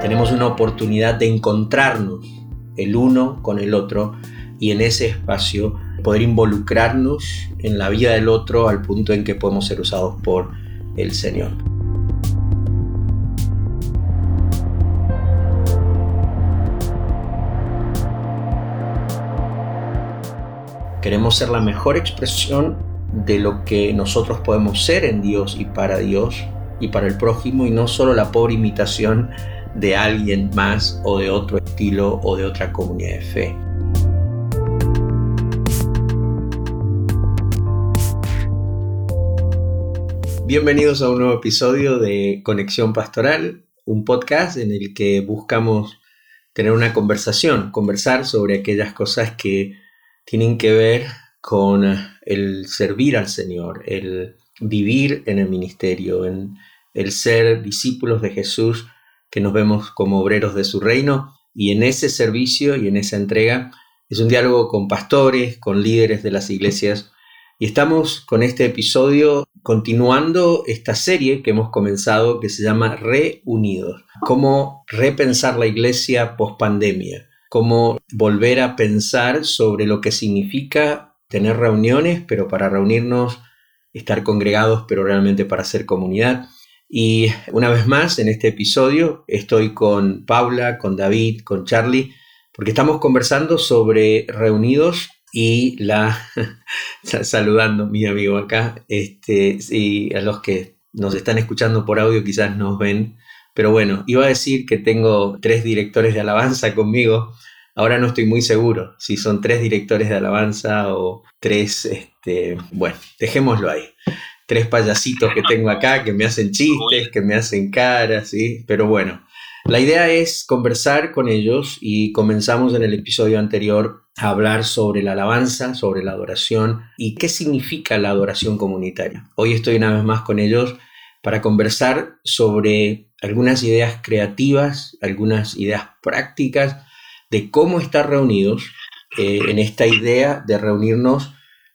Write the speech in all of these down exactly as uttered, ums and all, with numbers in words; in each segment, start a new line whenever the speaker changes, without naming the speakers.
tenemos una oportunidad de encontrarnos el uno con el otro y en ese espacio poder involucrarnos en la vida del otro al punto en que podemos ser usados por el Señor. Queremos ser la mejor expresión de lo que nosotros podemos ser en Dios y para Dios y para el prójimo, y no solo la pobre imitación de alguien más o de otro estilo o de otra comunidad de fe. Bienvenidos a un nuevo episodio de Conexión Pastoral, un podcast en el que buscamos tener una conversación, conversar sobre aquellas cosas que tienen que ver con el servir al Señor, el vivir en el ministerio, en el ser discípulos de Jesús, que nos vemos como obreros de su reino, y en ese servicio y en esa entrega es un diálogo con pastores, con líderes de las iglesias, y estamos con este episodio continuando esta serie que hemos comenzado que se llama Reunidos, cómo repensar la iglesia post-pandemia, cómo volver a pensar sobre lo que significa tener reuniones, pero para reunirnos, estar congregados, pero realmente para ser comunidad. Y una vez más, en este episodio, estoy con Paula, con David, con Charlie, porque estamos conversando sobre reunidos y la... saludando a mi amigo acá, este, y a los que nos están escuchando por audio quizás nos ven, pero bueno, iba a decir que tengo tres directores de alabanza conmigo. Ahora no estoy muy seguro si son tres directores de alabanza o tres, este, bueno, dejémoslo ahí. Tres payasitos que tengo acá que me hacen chistes, que me hacen caras, ¿sí? Pero bueno, la idea es conversar con ellos y comenzamos en el episodio anterior a hablar sobre la alabanza, sobre la adoración y qué significa la adoración comunitaria. Hoy estoy una vez más con ellos para conversar sobre algunas ideas creativas, algunas ideas prácticas de cómo estar reunidos eh, en esta idea de reunirnos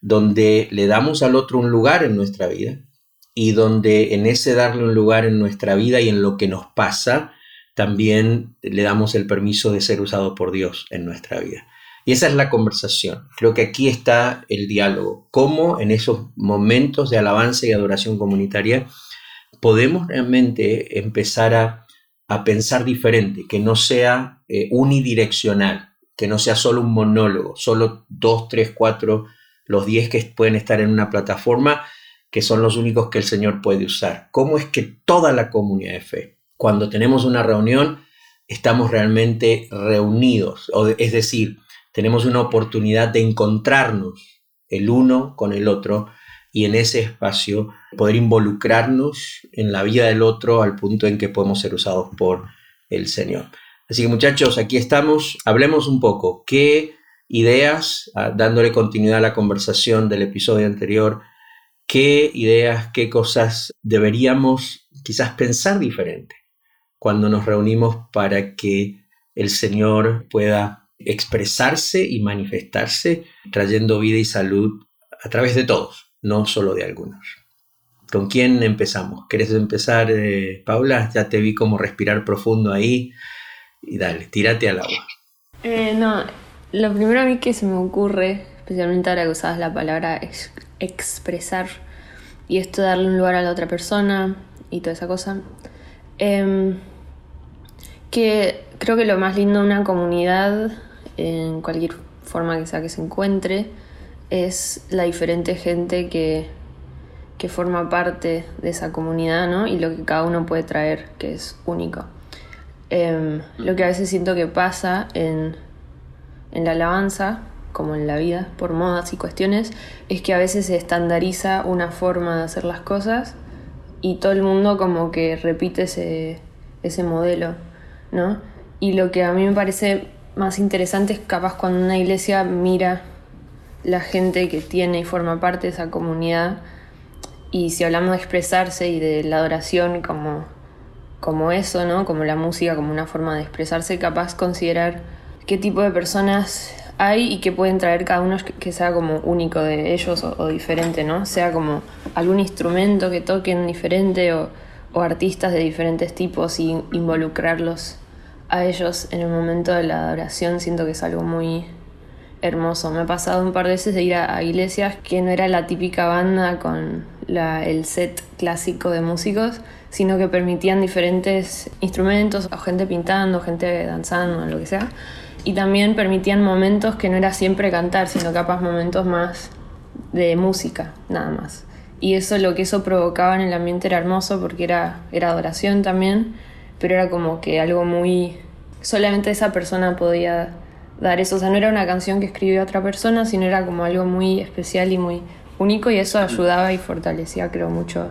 donde le damos al otro un lugar en nuestra vida y donde en ese darle un lugar en nuestra vida y en lo que nos pasa, también le damos el permiso de ser usado por Dios en nuestra vida. Y esa es la conversación. Creo que aquí está el diálogo. Cómo en esos momentos de alabanza y adoración comunitaria podemos realmente empezar a, a pensar diferente, que no sea eh, unidireccional, que no sea solo un monólogo, solo dos, tres, cuatro, los diez que pueden estar en una plataforma, que son los únicos que el Señor puede usar. ¿Cómo es que toda la comunidad de fe, cuando tenemos una reunión, estamos realmente reunidos? O de, es decir, tenemos una oportunidad de encontrarnos el uno con el otro y en ese espacio poder involucrarnos en la vida del otro al punto en que podemos ser usados por el Señor. Así que muchachos, aquí estamos. Hablemos un poco. ¿Qué ideas, dándole continuidad a la conversación del episodio anterior, qué ideas, qué cosas deberíamos quizás pensar diferente cuando nos reunimos para que el Señor pueda expresarse y manifestarse trayendo vida y salud a través de todos, no solo de algunos? ¿Con quién empezamos? ¿Querés empezar, eh, Paula? Ya te vi como respirar profundo ahí y dale, tírate al agua.
Eh, no, lo primero a mí que se me ocurre, especialmente ahora que usabas la palabra ex- expresar y esto de darle un lugar a la otra persona y toda esa cosa, eh, que creo que lo más lindo de una comunidad, en cualquier forma que sea que se encuentre, es la diferente gente que, que forma parte de esa comunidad, ¿no? Y lo que cada uno puede traer, que es único. Eh, lo que a veces siento que pasa en, en la alabanza, como en la vida, por modas y cuestiones, es que a veces se estandariza una forma de hacer las cosas y todo el mundo como que repite ese, ese modelo, ¿no? Y lo que a mí me parece más interesante es capaz cuando una iglesia mira la gente que tiene y forma parte de esa comunidad, y si hablamos de expresarse y de la adoración como, como eso, ¿no? Como la música, como una forma de expresarse, capaz considerar qué tipo de personas hay y qué pueden traer cada uno que sea como único de ellos o, o diferente, ¿no? Sea como algún instrumento que toquen diferente o, o artistas de diferentes tipos y involucrarlos a ellos en el momento de la adoración, siento que es algo muy hermoso. Me ha pasado un par de veces de ir a, a iglesias que no era la típica banda con la, el set clásico de músicos, sino que permitían diferentes instrumentos, o gente pintando, gente danzando, lo que sea. Y también permitían momentos que no era siempre cantar, sino capaz momentos más de música, nada más. Y eso, lo que eso provocaba en el ambiente era hermoso, porque era, era adoración también, pero era como que algo muy... solamente esa persona podía dar eso. O sea, no era una canción que escribió otra persona, sino era como algo muy especial y muy único, y eso ayudaba y fortalecía, creo, mucho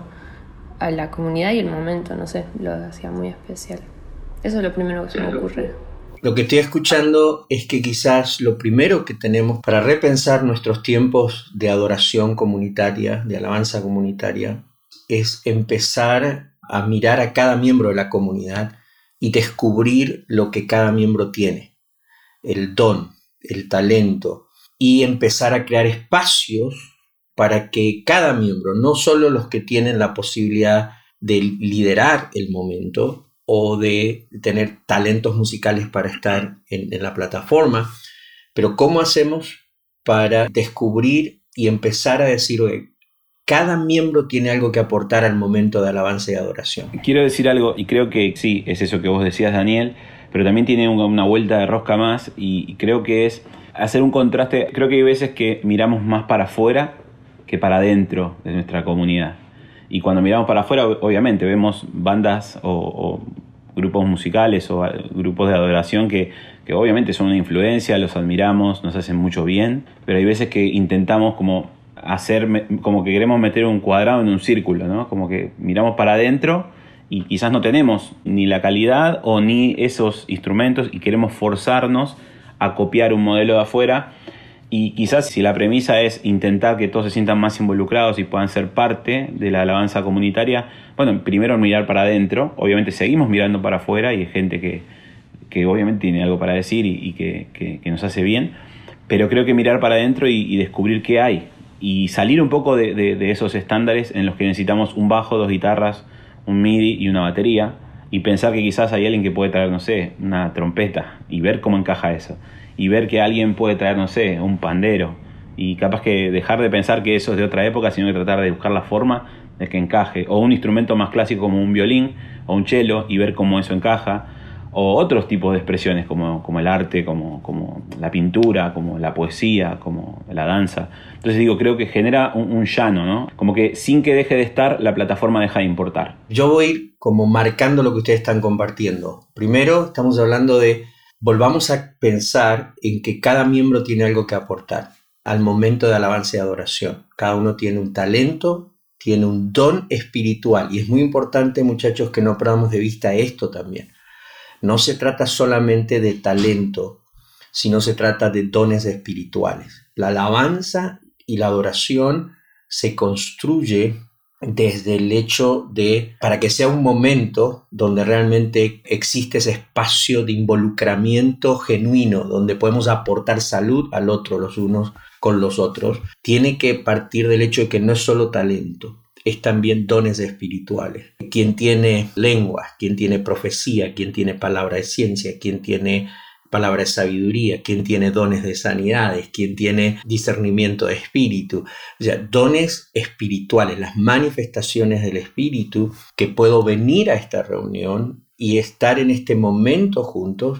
a la comunidad y el momento, no sé, lo hacía muy especial. Eso es lo primero que se me ocurre.
Lo que estoy escuchando es que quizás lo primero que tenemos para repensar nuestros tiempos de adoración comunitaria, de alabanza comunitaria, es empezar a mirar a cada miembro de la comunidad y descubrir lo que cada miembro tiene, el don, el talento, y empezar a crear espacios para que cada miembro, no solo los que tienen la posibilidad de liderar el momento o de tener talentos musicales para estar en, en la plataforma, pero cómo hacemos para descubrir y empezar a decir, oye, cada miembro tiene algo que aportar al momento de alabanza y adoración.
Quiero decir algo, y creo que sí, es eso que vos decías, Daniel, pero también tiene una, una vuelta de rosca más, y, y creo que es hacer un contraste. Creo que hay veces que miramos más para afuera que para adentro de nuestra comunidad. Y cuando miramos para afuera, obviamente, vemos bandas o, o grupos musicales o grupos de adoración que, que obviamente son una influencia, los admiramos, nos hacen mucho bien, pero hay veces que intentamos como hacer, como que queremos meter un cuadrado en un círculo, ¿no? Como que miramos para adentro y quizás no tenemos ni la calidad o ni esos instrumentos y queremos forzarnos a copiar un modelo de afuera. Y quizás si la premisa es intentar que todos se sientan más involucrados y puedan ser parte de la alabanza comunitaria, bueno, primero mirar para adentro. Obviamente seguimos mirando para afuera y hay gente que, que obviamente tiene algo para decir y, y que, que, que nos hace bien, pero creo que mirar para adentro y, y descubrir qué hay y salir un poco de, de, de esos estándares en los que necesitamos un bajo, dos guitarras, un MIDI y una batería, y pensar que quizás hay alguien que puede traer, no sé, una trompeta y ver cómo encaja eso. Y ver que alguien puede traer, no sé, un pandero. Y capaz que dejar de pensar que eso es de otra época, sino que tratar de buscar la forma de que encaje. O un instrumento más clásico como un violín o un cello y ver cómo eso encaja. O otros tipos de expresiones como, como el arte, como, como la pintura, como la poesía, como la danza. Entonces digo, creo que genera un, un llano, ¿no? Como que sin que deje de estar, la plataforma deja de importar.
Yo voy a ir como marcando lo que ustedes están compartiendo. Primero, estamos hablando de... volvamos a pensar en que cada miembro tiene algo que aportar al momento de alabanza y adoración. Cada uno tiene un talento, tiene un don espiritual. Y es muy importante, muchachos, que no perdamos de vista esto también. No se trata solamente de talento, sino se trata de dones espirituales. La alabanza y la adoración se construye desde el hecho de, para que sea un momento donde realmente existe ese espacio de involucramiento genuino, donde podemos aportar salud al otro, los unos con los otros, tiene que partir del hecho de que no es solo talento, es también dones espirituales. Quien tiene lenguas, quien tiene profecía, quien tiene palabra de ciencia, quien tiene palabra de sabiduría, quien tiene dones de sanidades, quien tiene discernimiento de espíritu, o sea, dones espirituales, las manifestaciones del espíritu, que puedo venir a esta reunión y estar en este momento juntos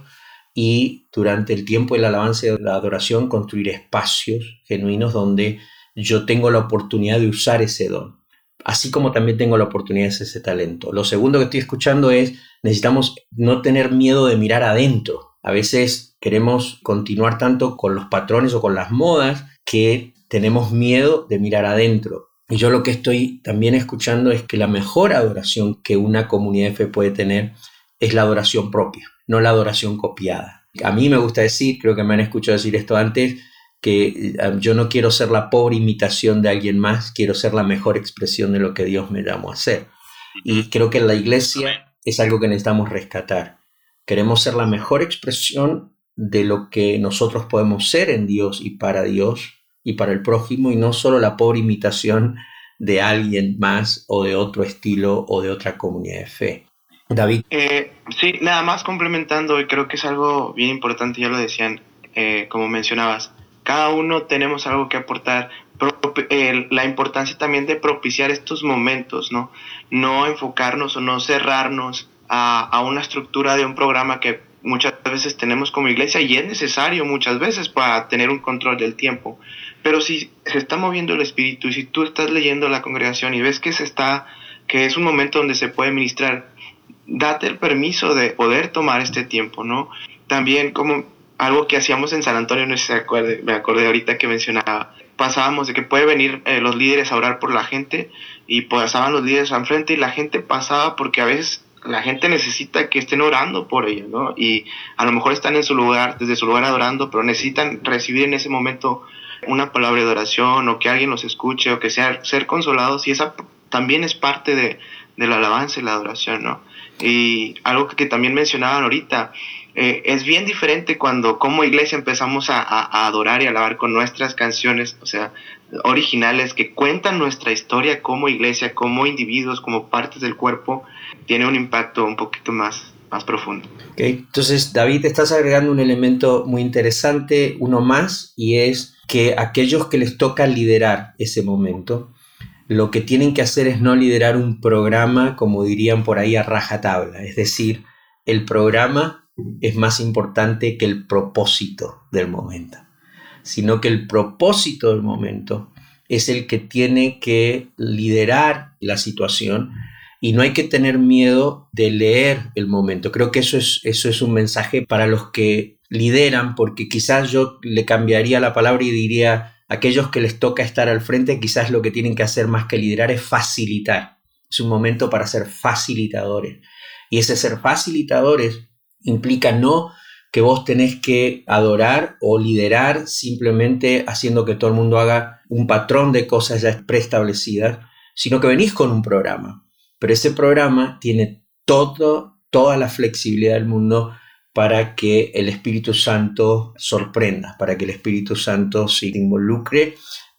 y durante el tiempo de la alabanza y de la adoración construir espacios genuinos donde yo tengo la oportunidad de usar ese don, así como también tengo la oportunidad de hacer ese talento. Lo segundo que estoy escuchando es, necesitamos no tener miedo de mirar adentro. A veces queremos continuar tanto con los patrones o con las modas que tenemos miedo de mirar adentro. Y yo lo que estoy también escuchando es que la mejor adoración que una comunidad de fe puede tener es la adoración propia, no la adoración copiada. A mí me gusta decir, creo que me han escuchado decir esto antes, que yo no quiero ser la pobre imitación de alguien más, quiero ser la mejor expresión de lo que Dios me llamó a ser. Y creo que en la iglesia es algo que necesitamos rescatar. Queremos ser la mejor expresión de lo que nosotros podemos ser en Dios y para Dios y para el prójimo, y no solo la pobre imitación de alguien más o de otro estilo o de otra comunidad de fe. David.
Eh, sí, nada más complementando, y creo que es algo bien importante, ya lo decían, eh, como mencionabas, cada uno tenemos algo que aportar, pro, eh, la importancia también de propiciar estos momentos, ¿no? No enfocarnos o no cerrarnos a, a una estructura de un programa que muchas veces tenemos como iglesia, y es necesario muchas veces para tener un control del tiempo, pero si se está moviendo el espíritu y si tú estás leyendo la congregación y ves que se está, que es un momento donde se puede ministrar, date el permiso de poder tomar este tiempo, ¿no? También como algo que hacíamos en San Antonio, no sé si se acuerde, me acordé ahorita que mencionaba, pasábamos de que puede venir eh, los líderes a orar por la gente, y pasaban los líderes al frente y la gente pasaba, porque a veces la gente necesita que estén orando por ella, ¿no? Y a lo mejor están en su lugar, desde su lugar adorando, pero necesitan recibir en ese momento una palabra de oración, o que alguien los escuche, o que sea, ser consolados, y esa también es parte de, de la alabanza y la adoración, ¿no? Y algo que también mencionaban ahorita, eh, es bien diferente cuando como iglesia empezamos a, a, a adorar y alabar con nuestras canciones, o sea, originales, que cuentan nuestra historia como iglesia, como individuos, como partes del cuerpo, tiene un impacto un poquito más, más profundo.
Okay. Entonces, David, estás agregando un elemento muy interesante, uno más, y es que aquellos que les toca liderar ese momento, lo que tienen que hacer es no liderar un programa, como dirían por ahí, a rajatabla. Es decir, el programa es más importante que el propósito del momento, sino que el propósito del momento es el que tiene que liderar la situación, y no hay que tener miedo de leer el momento. Creo que eso es, eso es un mensaje para los que lideran, porque quizás yo le cambiaría la palabra y diría: aquellos que les toca estar al frente, quizás lo que tienen que hacer más que liderar es facilitar. Es un momento para ser facilitadores. Y ese ser facilitadores implica no que vos tenés que adorar o liderar simplemente haciendo que todo el mundo haga un patrón de cosas ya preestablecidas, sino que venís con un programa. Pero ese programa tiene todo, toda la flexibilidad del mundo para que el Espíritu Santo sorprenda, para que el Espíritu Santo se involucre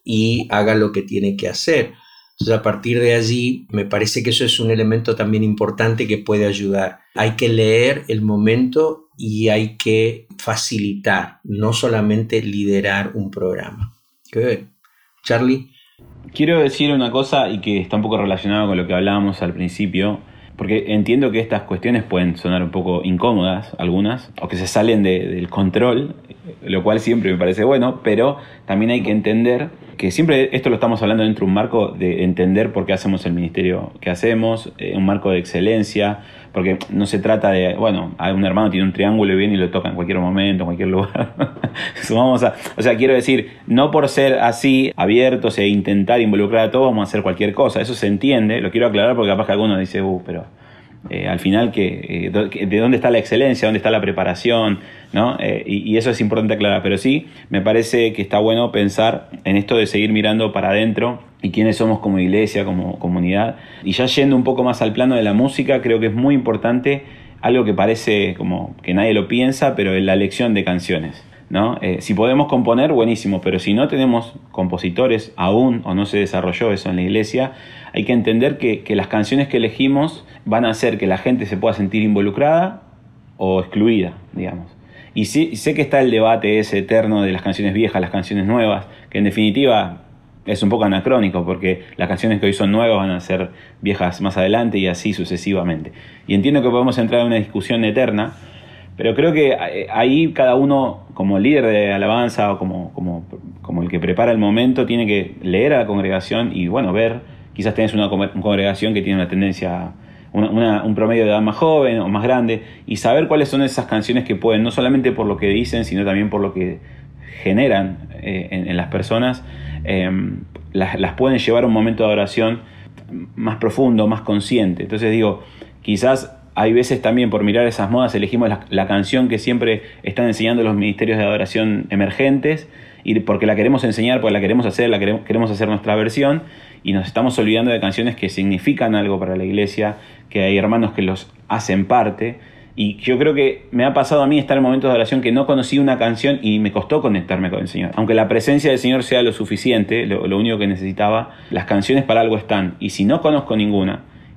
y haga lo que tiene que hacer. Entonces, a partir de allí, me parece que eso es un elemento también importante que puede ayudar. Hay que leer el momento y hay que facilitar, no solamente liderar un programa. ¿Qué? Charlie.
Quiero decir una cosa, y que está un poco relacionado con lo que hablábamos al principio, porque entiendo que estas cuestiones pueden sonar un poco incómodas, algunas, o que se salen de, del control, lo cual siempre me parece bueno, pero también hay que entender que siempre esto lo estamos hablando dentro de un marco de entender por qué hacemos el ministerio que hacemos, eh, un marco de excelencia, porque no se trata de, bueno, un hermano tiene un triángulo y viene y lo toca en cualquier momento, en cualquier lugar. Vamos a, o sea, quiero decir, no por ser así abiertos e intentar involucrar a todos vamos a hacer cualquier cosa, eso se entiende, lo quiero aclarar porque capaz que alguno dice, uh, pero eh, al final, que, eh, ¿de dónde está la excelencia? ¿Dónde está la preparación? ¿No? Eh, y, y eso es importante aclarar, pero sí, me parece que está bueno pensar en esto de seguir mirando para adentro y quiénes somos como iglesia, como comunidad. Y ya yendo un poco más al plano de la música, creo que es muy importante algo que parece como que nadie lo piensa, pero es la elección de canciones, ¿no? Eh, si podemos componer, buenísimo, pero si no tenemos compositores aún, o no se desarrolló eso en la iglesia, hay que entender que, que las canciones que elegimos van a hacer que la gente se pueda sentir involucrada o excluida, digamos. Y sí, sé que está el debate ese eterno de las canciones viejas, las canciones nuevas, que en definitiva es un poco anacrónico, porque las canciones que hoy son nuevas van a ser viejas más adelante y así sucesivamente. Y entiendo que podemos entrar en una discusión eterna, pero creo que ahí cada uno, como líder de alabanza o como, como, como el que prepara el momento, tiene que leer a la congregación y, bueno, ver, quizás tenés una congregación que tiene una tendencia, una, una, un promedio de edad más joven o más grande, y saber cuáles son esas canciones que pueden, no solamente por lo que dicen, sino también por lo que generan eh, en, en las personas, eh, las, las pueden llevar a un momento de adoración más profundo, más consciente. Entonces digo, quizás hay veces también por mirar esas modas elegimos la, la canción que siempre están enseñando los ministerios de adoración emergentes, y porque la queremos enseñar, porque la queremos hacer, la queremos, queremos hacer nuestra versión, y nos estamos olvidando de canciones que significan algo para la iglesia, que hay hermanos que los hacen parte. Y yo creo que me ha pasado a mí estar en momentos de oración que no conocí una canción y me costó conectarme con el Señor. Aunque la presencia del Señor sea lo suficiente, lo, lo único que necesitaba, las canciones para algo están. Y si no conozco ninguna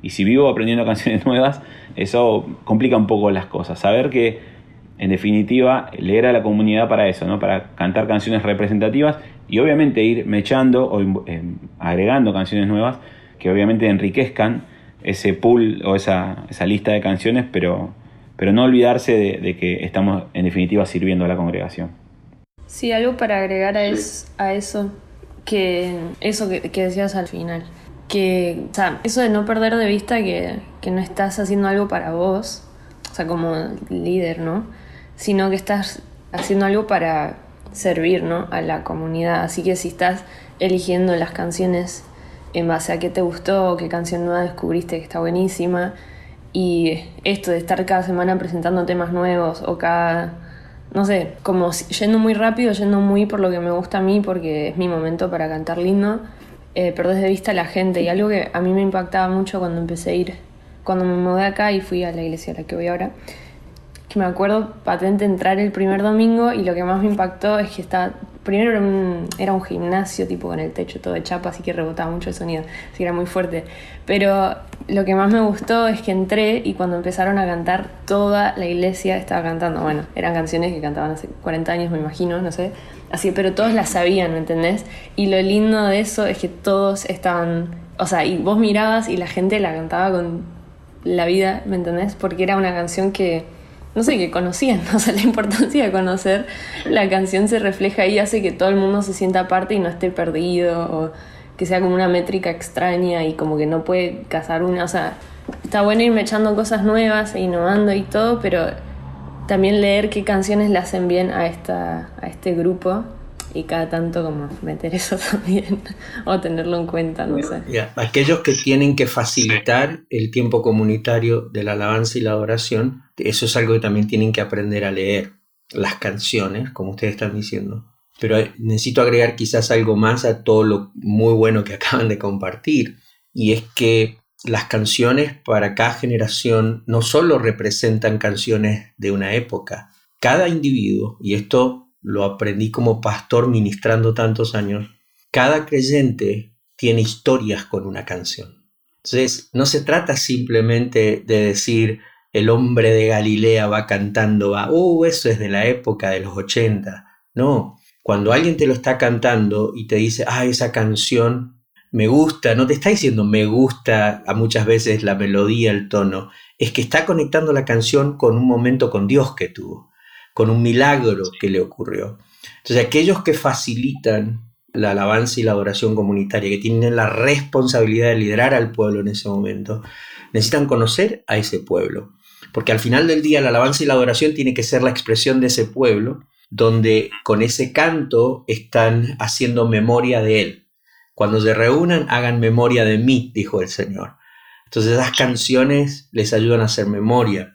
Y si vivo aprendiendo canciones nuevas, eso complica un poco las cosas. Saber que, en definitiva, leer a la comunidad para eso, ¿no? Para cantar canciones representativas y obviamente ir mechando o eh, agregando canciones nuevas que obviamente enriquezcan ese pool o esa, esa lista de canciones, pero, pero no olvidarse de, de que estamos en definitiva sirviendo a la congregación.
Sí, algo para agregar a, es, a eso, que eso que, que decías al final, que, o sea, eso de no perder de vista que, que no estás haciendo algo para vos, o sea, como líder, ¿no? Sino que estás haciendo algo para servir, ¿no? A la comunidad. Así que si estás eligiendo las canciones en base a qué te gustó, qué canción nueva descubriste que está buenísima, y esto de estar cada semana presentando temas nuevos o cada, no sé, como yendo muy rápido, yendo muy por lo que me gusta a mí porque es mi momento para cantar lindo, eh, perdés de vista a la gente. Y algo que a mí me impactaba mucho cuando empecé a ir, cuando me mudé acá y fui a la iglesia a la que voy ahora, que me acuerdo patente entrar el primer domingo y lo que más me impactó es que estaba, primero era un, era un gimnasio tipo con el techo todo de chapa, así que rebotaba mucho el sonido, así que era muy fuerte, pero lo que más me gustó es que entré y cuando empezaron a cantar toda la iglesia estaba cantando, bueno, eran canciones que cantaban hace cuarenta años me imagino, no sé, así, pero todos las sabían, ¿me entendés? Y lo lindo de eso es que todos estaban, o sea, y vos mirabas y la gente la cantaba con la vida, ¿me entendés? Porque era una canción que no sé, que conocían, o sea, la importancia de conocer la canción se refleja ahí, hace que todo el mundo se sienta aparte y no esté perdido, o que sea como una métrica extraña y como que no puede cazar una, o sea, está bueno irme echando cosas nuevas e innovando y todo, pero también leer qué canciones le hacen bien a, esta, a este grupo y cada tanto como meter eso también o tenerlo en cuenta, no sé.
Yeah. Aquellos que tienen que facilitar el tiempo comunitario de la alabanza y la adoración, eso es algo que también tienen que aprender a leer, las canciones, como ustedes están diciendo. Pero necesito agregar quizás algo más a todo lo muy bueno que acaban de compartir, y es que las canciones para cada generación no solo representan canciones de una época, cada individuo, y esto lo aprendí como pastor ministrando tantos años, cada creyente tiene historias con una canción. Entonces, no se trata simplemente de decir, el hombre de Galilea va cantando, va, oh, eso es de la época de los ochenta. No, cuando alguien te lo está cantando y te dice, ah, esa canción me gusta, no te está diciendo me gusta a muchas veces la melodía, el tono, es que está conectando la canción con un momento con Dios que tuvo, con un milagro que le ocurrió. Entonces, aquellos que facilitan la alabanza y la adoración comunitaria, que tienen la responsabilidad de liderar al pueblo en ese momento, necesitan conocer a ese pueblo. Porque al final del día, la alabanza y la adoración tiene que ser la expresión de ese pueblo, donde con ese canto están haciendo memoria de él. Cuando se reúnan, hagan memoria de mí, dijo el Señor. Entonces, esas canciones les ayudan a hacer memoria.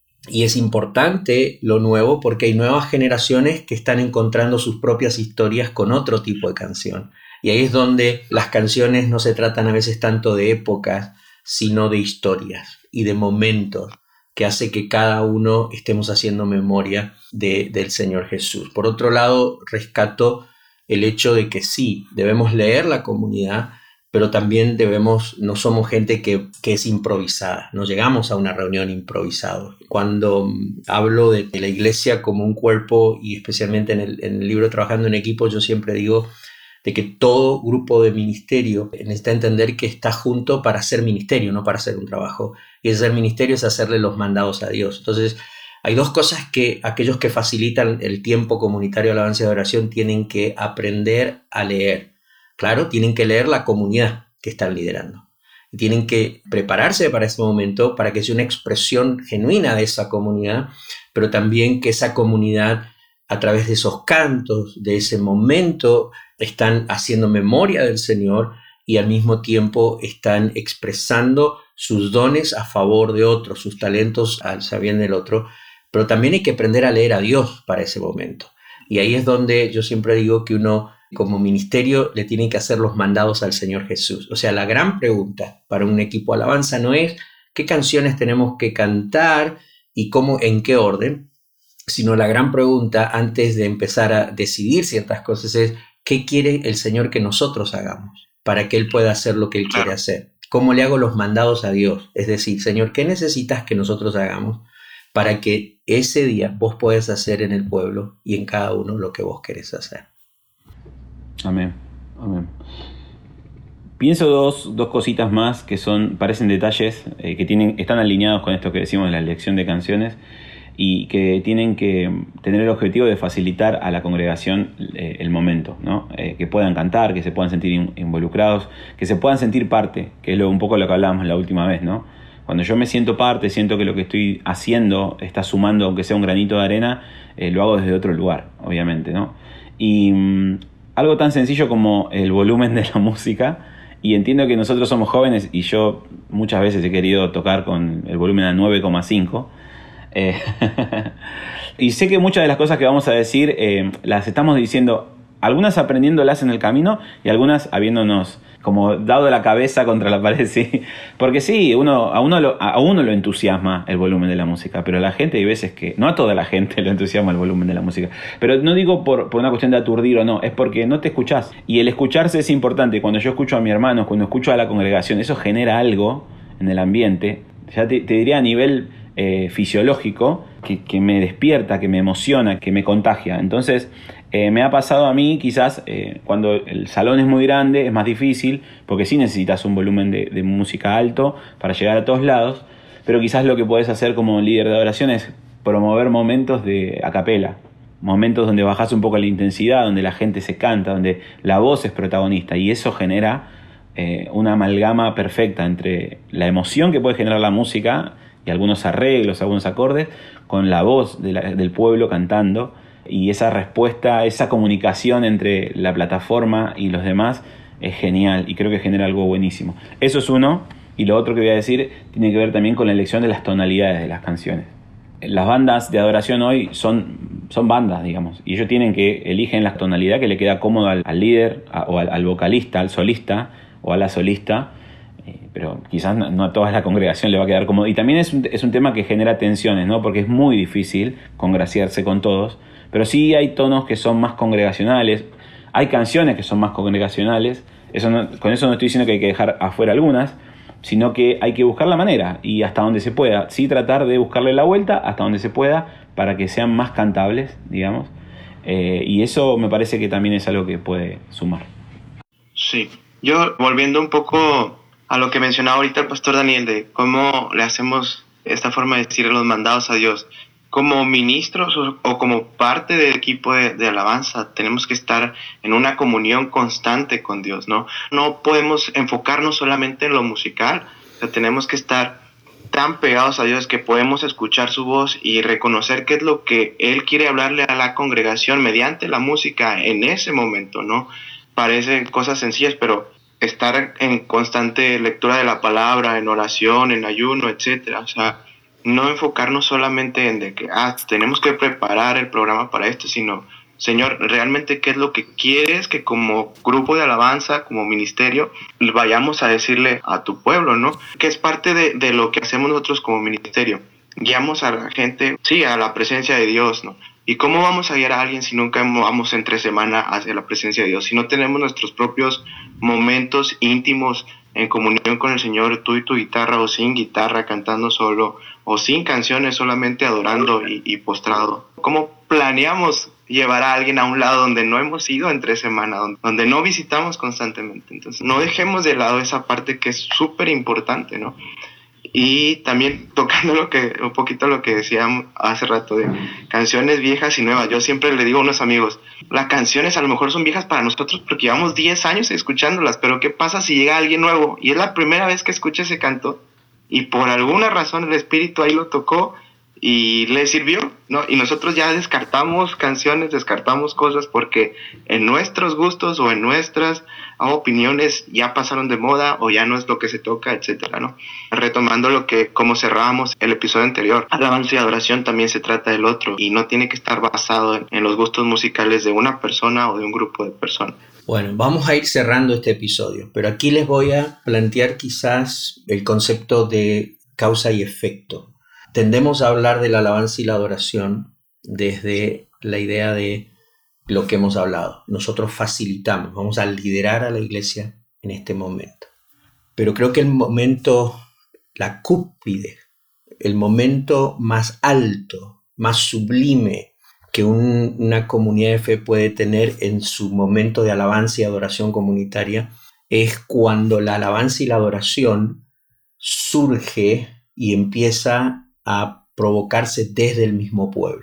Y es importante lo nuevo porque hay nuevas generaciones que están encontrando sus propias historias con otro tipo de canción. Y ahí es donde las canciones no se tratan a veces tanto de épocas, sino de historias y de momentos que hace que cada uno estemos haciendo memoria de, del Señor Jesús. Por otro lado, rescato el hecho de que sí, debemos leer la comunidad, pero también debemos, no somos gente que, que es improvisada, no llegamos a una reunión improvisado. Cuando hablo de la iglesia como un cuerpo, y especialmente en el, en el libro Trabajando en Equipo, yo siempre digo de que todo grupo de ministerio necesita entender que está junto para hacer ministerio, no para hacer un trabajo. Y hacer ministerio es hacerle los mandados a Dios. Entonces, hay dos cosas que aquellos que facilitan el tiempo comunitario de alabanza y adoración tienen que aprender a leer. Claro, tienen que leer la comunidad que están liderando. Y tienen que prepararse para ese momento para que sea una expresión genuina de esa comunidad, pero también que esa comunidad, a través de esos cantos, de ese momento, están haciendo memoria del Señor y al mismo tiempo están expresando sus dones a favor de otros, sus talentos al bien del otro. Pero también hay que aprender a leer a Dios para ese momento. Y ahí es donde yo siempre digo que uno, como ministerio, le tiene que hacer los mandados al Señor Jesús. O sea, la gran pregunta para un equipo de alabanza no es qué canciones tenemos que cantar y cómo, en qué orden, sino la gran pregunta antes de empezar a decidir ciertas cosas es ¿qué quiere el Señor que nosotros hagamos para que Él pueda hacer lo que Él quiere hacer? ¿Cómo le hago los mandados a Dios? Es decir, Señor, ¿qué necesitas que nosotros hagamos para que ese día vos puedas hacer en el pueblo y en cada uno lo que vos querés hacer?
Amén, amén. Pienso dos, dos cositas más que son, parecen detalles eh, que tienen, están alineados con esto que decimos en la elección de canciones y que tienen que tener el objetivo de facilitar a la congregación eh, el momento, ¿no? Eh, que puedan cantar, que se puedan sentir in, involucrados, que se puedan sentir parte, que es lo, un poco lo que hablábamos la última vez, ¿no? Cuando yo me siento parte, siento que lo que estoy haciendo está sumando, aunque sea un granito de arena, eh, lo hago desde otro lugar, obviamente, ¿no? Y mmm, algo tan sencillo como el volumen de la música. Y entiendo que nosotros somos jóvenes y yo muchas veces he querido tocar con el volumen a nueve coma cinco. Eh, y sé que muchas de las cosas que vamos a decir eh, las estamos diciendo, algunas aprendiéndolas en el camino y algunas habiéndonos como dado la cabeza contra la pared, sí. Porque sí, uno, a, uno lo, a uno lo entusiasma el volumen de la música, pero a la gente hay veces que, no a toda la gente lo entusiasma el volumen de la música, pero no digo por, por una cuestión de aturdir o no, es porque no te escuchás. Y el escucharse es importante. Cuando yo escucho a mi hermano, cuando escucho a la congregación, eso genera algo en el ambiente, ya te, te diría a nivel eh, fisiológico, que, que me despierta, que me emociona, que me contagia. Entonces, Eh, me ha pasado a mí quizás eh, cuando el salón es muy grande es más difícil porque sí necesitas un volumen de, de música alto para llegar a todos lados, pero quizás lo que puedes hacer como líder de adoración es promover momentos de a capela, momentos donde bajás un poco la intensidad, donde la gente se canta, donde la voz es protagonista y eso genera eh, una amalgama perfecta entre la emoción que puede generar la música y algunos arreglos, algunos acordes con la voz de la, del pueblo cantando. Y esa respuesta, esa comunicación entre la plataforma y los demás es genial y creo que genera algo buenísimo. Eso es uno. Y lo otro que voy a decir tiene que ver también con la elección de las tonalidades de las canciones. Las bandas de adoración hoy son, son bandas, digamos, y ellos tienen que eligen la tonalidad que le queda cómoda al, al líder a, o al, al vocalista, al solista o a la solista, eh, pero quizás no, no a toda la congregación le va a quedar cómodo. Y también es un, es un tema que genera tensiones, ¿no? Porque es muy difícil congraciarse con todos. Pero sí hay tonos que son más congregacionales, hay canciones que son más congregacionales, eso no, con eso no estoy diciendo que hay que dejar afuera algunas, sino que hay que buscar la manera y hasta donde se pueda, sí tratar de buscarle la vuelta hasta donde se pueda para que sean más cantables, digamos, eh, y eso me parece que también es algo que puede sumar.
Sí, yo volviendo un poco a lo que mencionaba ahorita el pastor Daniel de cómo le hacemos esta forma de decir los mandados a Dios. Como ministros o, o como parte del equipo de, de alabanza, tenemos que estar en una comunión constante con Dios, ¿no? No podemos enfocarnos solamente en lo musical, o sea, tenemos que estar tan pegados a Dios que podemos escuchar su voz y reconocer qué es lo que Él quiere hablarle a la congregación mediante la música en ese momento, ¿no? Parecen cosas sencillas, pero estar en constante lectura de la palabra, en oración, en ayuno, etcétera, o sea, no enfocarnos solamente en de que ah, tenemos que preparar el programa para esto, sino, Señor, realmente qué es lo que quieres que como grupo de alabanza, como ministerio, vayamos a decirle a tu pueblo, ¿no? Que es parte de, de lo que hacemos nosotros como ministerio. Guiamos a la gente, sí, a la presencia de Dios, ¿no? ¿Y cómo vamos a guiar a alguien si nunca vamos entre semana hacia la presencia de Dios? Si no tenemos nuestros propios momentos íntimos en comunión con el Señor, tú y tu guitarra, o sin guitarra, cantando solo, o sin canciones, solamente adorando y, y postrado. ¿Cómo planeamos llevar a alguien a un lado donde no hemos ido entre semana, donde, donde no visitamos constantemente? Entonces, no dejemos de lado esa parte que es súper importante, ¿no? Y también tocando lo que, un poquito lo que decíamos hace rato de canciones viejas y nuevas. Yo siempre le digo a unos amigos, las canciones a lo mejor son viejas para nosotros porque llevamos diez años escuchándolas, pero ¿qué pasa si llega alguien nuevo y es la primera vez que escucha ese canto y por alguna razón el Espíritu ahí lo tocó y le sirvió, ¿no? Y nosotros ya descartamos canciones, descartamos cosas porque en nuestros gustos o en nuestras opiniones ya pasaron de moda o ya no es lo que se toca, etcétera, ¿no? Retomando lo que, como cerrábamos el episodio anterior, alabanza y adoración también se trata del otro y no tiene que estar basado en, en los gustos musicales de una persona o de un grupo de personas.
Bueno, vamos a ir cerrando este episodio, pero aquí les voy a plantear quizás el concepto de causa y efecto. Tendemos a hablar de la alabanza y la adoración desde la idea de lo que hemos hablado. Nosotros facilitamos, vamos a liderar a la iglesia en este momento. pero creo que el momento, la cúspide, el momento más alto, más sublime que un, una comunidad de fe puede tener en su momento de alabanza y adoración comunitaria es cuando la alabanza y la adoración surge y empieza a provocarse desde el mismo pueblo,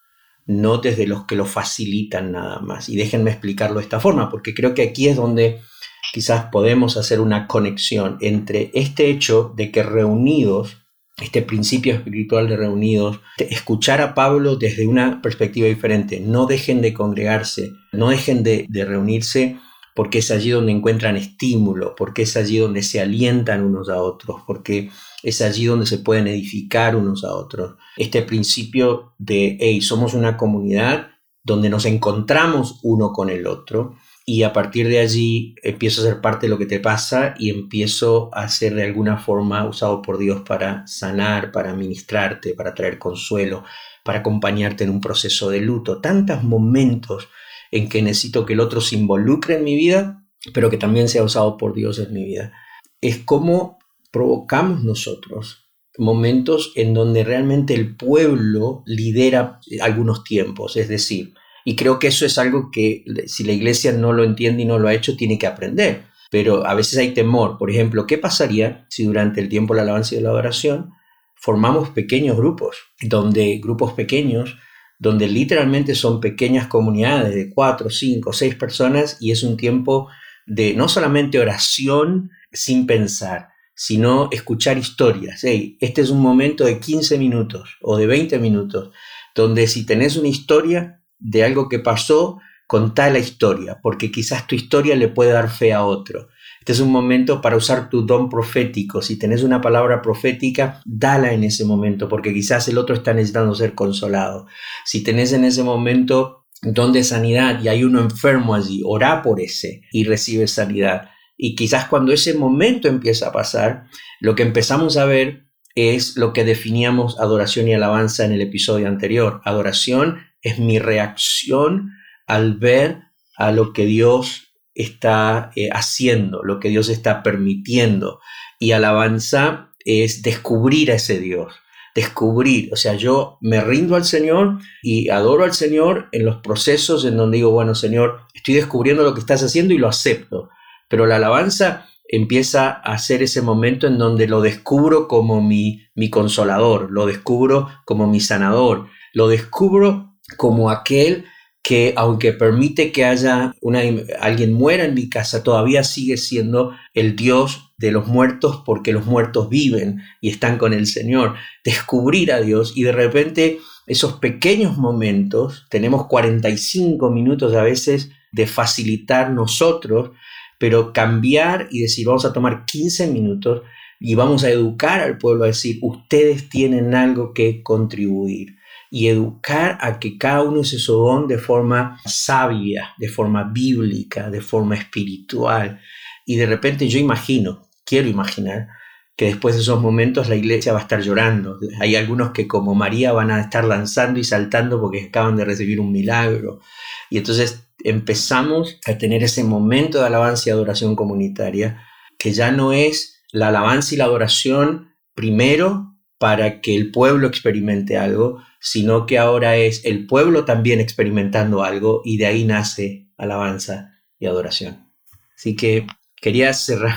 no desde los que lo facilitan nada más. Y déjenme explicarlo de esta forma, porque creo que aquí es donde quizás podemos hacer una conexión entre este hecho de que reunidos, este principio espiritual de reunidos, de escuchar a Pablo desde una perspectiva diferente. No dejen de congregarse, no dejen de, de reunirse, porque es allí donde encuentran estímulo, porque es allí donde se alientan unos a otros, porque es allí donde se pueden edificar unos a otros. Este principio de, hey, somos una comunidad donde nos encontramos uno con el otro, y a partir de allí empiezo a ser parte de lo que te pasa y empiezo a ser de alguna forma usado por Dios para sanar, para ministrarte, para traer consuelo, para acompañarte en un proceso de luto. Tantos momentos en que necesito que el otro se involucre en mi vida, pero que también sea usado por Dios en mi vida. Es como provocamos nosotros momentos en donde realmente el pueblo lidera algunos tiempos, es decir, y creo que eso es algo que si la iglesia no lo entiende y no lo ha hecho, tiene que aprender. Pero a veces hay temor. Por ejemplo, ¿qué pasaría si durante el tiempo de la alabanza y de la adoración formamos pequeños grupos, donde grupos pequeños, donde literalmente son pequeñas comunidades de cuatro, cinco, seis personas, y es un tiempo de no solamente oración sin pensar, sino escuchar historias? Hey, este es un momento de quince minutos o de veinte minutos, donde si tenés una historia de algo que pasó, contá la historia, porque quizás tu historia le puede dar fe a otro. Este es un momento para usar tu don profético. Si tenés una palabra profética, dala en ese momento, porque quizás el otro está necesitando ser consolado. Si tenés en ese momento don de sanidad y hay uno enfermo allí, orá por ese y recibe sanidad. Y quizás cuando ese momento empieza a pasar, lo que empezamos a ver es lo que definíamos adoración y alabanza en el episodio anterior. Adoración es mi reacción al ver a lo que Dios está eh, haciendo, lo que Dios está permitiendo. Y alabanza es descubrir a ese Dios, descubrir. O sea, yo me rindo al Señor y adoro al Señor en los procesos en donde digo, bueno, Señor, estoy descubriendo lo que estás haciendo y lo acepto. Pero la alabanza empieza a ser ese momento en donde lo descubro como mi, mi consolador, lo descubro como mi sanador, lo descubro como aquel que, aunque permite que haya una, alguien muera en mi casa, todavía sigue siendo el Dios de los muertos, porque los muertos viven y están con el Señor. Descubrir a Dios, y de repente esos pequeños momentos, tenemos cuarenta y cinco minutos a veces de facilitar nosotros, pero cambiar y decir, vamos a tomar quince minutos y vamos a educar al pueblo a decir, ustedes tienen algo que contribuir. Y educar a que cada uno use su don de forma sabia, de forma bíblica, de forma espiritual. Y de repente yo imagino, quiero imaginar, que después de esos momentos la iglesia va a estar llorando. Hay algunos que como María van a estar lanzando y saltando porque acaban de recibir un milagro. Y entonces empezamos a tener ese momento de alabanza y adoración comunitaria, que ya no es la alabanza y la adoración primero para que el pueblo experimente algo, sino que ahora es el pueblo también experimentando algo, y de ahí nace alabanza y adoración. Así que quería cerrar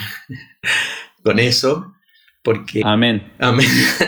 con eso, porque...
Amén.
Amén.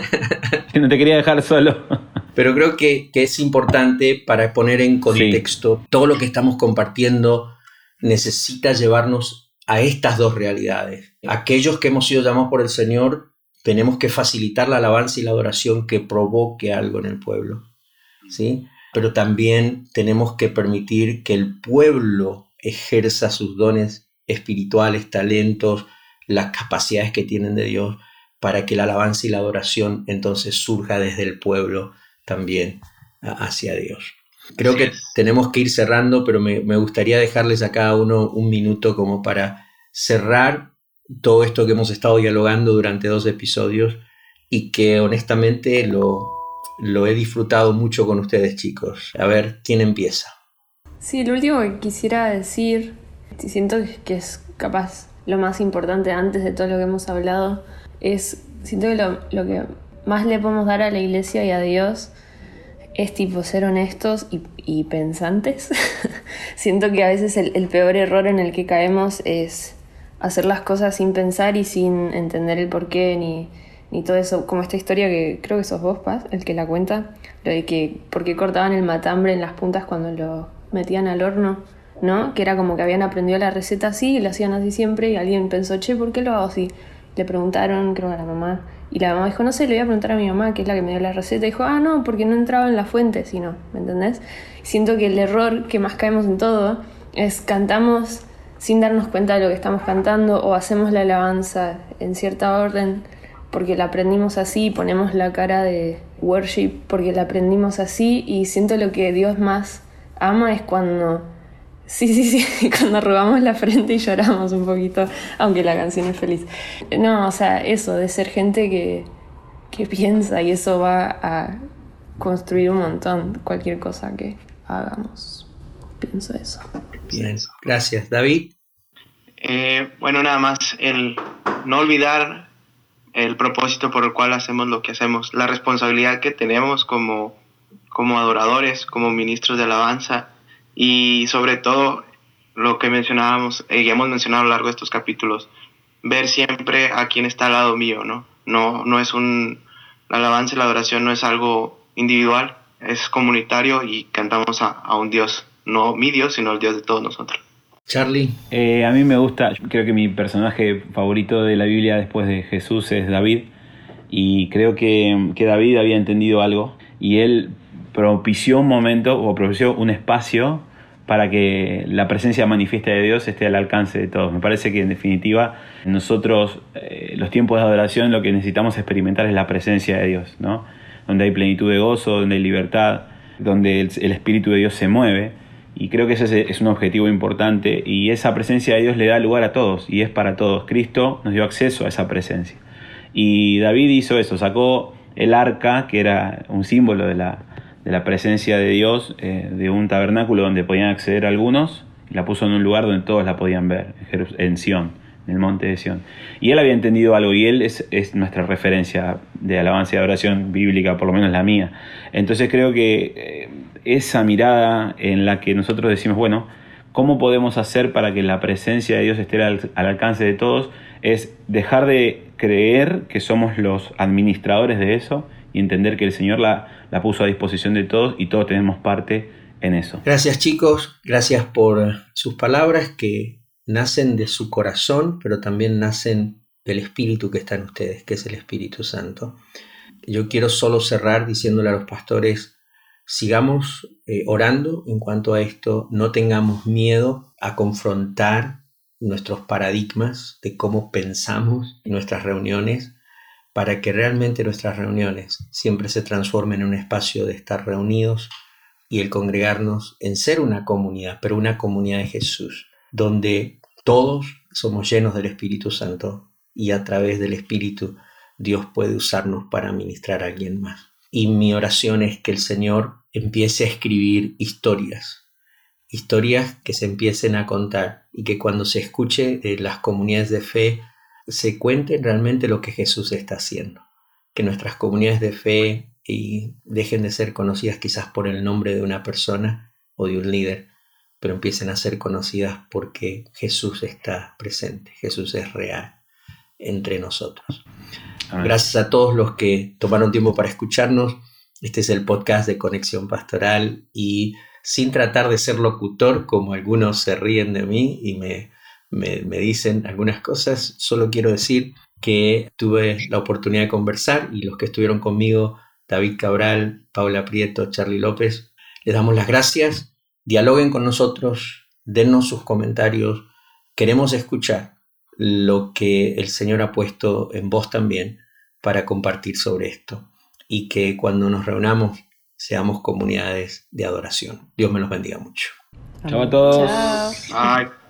No te quería dejar solo.
Pero creo que, que es importante para poner en contexto, sí. Todo lo que estamos compartiendo necesita llevarnos a estas dos realidades. Aquellos que hemos sido llamados por el Señor, tenemos que facilitar la alabanza y la adoración que provoque algo en el pueblo, ¿sí? Pero también tenemos que permitir que el pueblo ejerza sus dones espirituales, talentos, las capacidades que tienen de Dios, para que la alabanza y la adoración entonces surja desde el pueblo también hacia Dios. Creo que tenemos que ir cerrando, pero me, me gustaría dejarles a cada uno un minuto como para cerrar todo esto que hemos estado dialogando durante dos episodios, y que honestamente lo, lo he disfrutado mucho con ustedes, chicos. A ver, ¿quién empieza?
Sí, lo último que quisiera decir, siento que es capaz lo más importante antes de todo lo que hemos hablado, es, siento que lo, lo que más le podemos dar a la iglesia y a Dios es tipo ser honestos y, y pensantes. Siento que a veces el, el peor error en el que caemos es hacer las cosas sin pensar y sin entender el porqué ni, ni todo eso. Como esta historia que creo que sos vos, Paz, el que la cuenta, lo de que por qué cortaban el matambre en las puntas cuando lo metían al horno, ¿no? Que era como que habían aprendido la receta así y lo hacían así siempre y alguien pensó, che, ¿por qué lo hago así? Le preguntaron, creo, a la mamá. Y la mamá dijo, no sé, le voy a preguntar a mi mamá, que es la que me dio la receta. Y dijo, ah, no, porque no entraba en la fuente, sino, ¿me entendés? Siento que el error que más caemos en todo es cantamos sin darnos cuenta de lo que estamos cantando o hacemos la alabanza en cierta orden porque la aprendimos así, ponemos la cara de worship porque la aprendimos así y siento lo que Dios más ama es cuando... Sí, sí, sí, cuando arrugamos la frente y lloramos un poquito, aunque la canción es feliz. No, o sea, eso, de ser gente que, que piensa y eso va a construir un montón, cualquier cosa que hagamos. Pienso eso.
Bien, gracias. David.
Eh, bueno, nada más, el no olvidar el propósito por el cual hacemos lo que hacemos, la responsabilidad que tenemos como, como adoradores, como ministros de alabanza. Y sobre todo, lo que mencionábamos, eh, ya hemos mencionado a lo largo de estos capítulos, ver siempre a quién está al lado mío, ¿no? No, no es un... La alabanza y la adoración no es algo individual, es comunitario y cantamos a, a un Dios, no mi Dios, sino el Dios de todos nosotros.
Charlie.
Eh, a mí me gusta, creo que mi personaje favorito de la Biblia después de Jesús es David, y creo que, que David había entendido algo, y él propició un momento o propició un espacio para que la presencia manifiesta de Dios esté al alcance de todos. Me parece que en definitiva nosotros, eh, los tiempos de adoración, lo que necesitamos experimentar es la presencia de Dios, ¿no? Donde hay plenitud de gozo, donde hay libertad, donde el, el Espíritu de Dios se mueve, y creo que ese es un objetivo importante, y esa presencia de Dios le da lugar a todos, y es para todos. Cristo nos dio acceso a esa presencia, y David hizo eso, sacó el arca, que era un símbolo de la de la presencia de Dios, eh, de un tabernáculo donde podían acceder algunos, y la puso en un lugar donde todos la podían ver, en Sión, en el monte de Sión. Y él había entendido algo, y él es, es nuestra referencia de alabanza y adoración bíblica, por lo menos la mía. Entonces creo que eh, esa mirada en la que nosotros decimos, bueno, ¿cómo podemos hacer para que la presencia de Dios esté al, al alcance de todos? Es dejar de creer que somos los administradores de eso y entender que el Señor la, la puso a disposición de todos y todos tenemos parte en eso.
Gracias, chicos, gracias por sus palabras que nacen de su corazón, pero también nacen del Espíritu que está en ustedes, que es el Espíritu Santo. Yo quiero solo cerrar diciéndole a los pastores, sigamos eh, orando en cuanto a esto, no tengamos miedo a confrontar nuestros paradigmas de cómo pensamos en nuestras reuniones, para que realmente nuestras reuniones siempre se transformen en un espacio de estar reunidos y el congregarnos en ser una comunidad, pero una comunidad de Jesús, donde todos somos llenos del Espíritu Santo y a través del Espíritu Dios puede usarnos para ministrar a alguien más. Y mi oración es que el Señor empiece a escribir historias, historias que se empiecen a contar y que cuando se escuche en las comunidades de fe se cuenten realmente lo que Jesús está haciendo. Que nuestras comunidades de fe y dejen de ser conocidas quizás por el nombre de una persona o de un líder, pero empiecen a ser conocidas porque Jesús está presente, Jesús es real entre nosotros. Amén. Gracias a todos los que tomaron tiempo para escucharnos. Este es el podcast de Conexión Pastoral y sin tratar de ser locutor, como algunos se ríen de mí y me Me, me dicen algunas cosas, solo quiero decir que tuve la oportunidad de conversar y los que estuvieron conmigo, David Cabral, Paula Prieto, Charlie López, les damos las gracias, dialoguen con nosotros, dennos sus comentarios, queremos escuchar lo que el Señor ha puesto en vos también para compartir sobre esto y que cuando nos reunamos seamos comunidades de adoración. Dios me los bendiga mucho.
Chao a todos.
Chao.
Bye.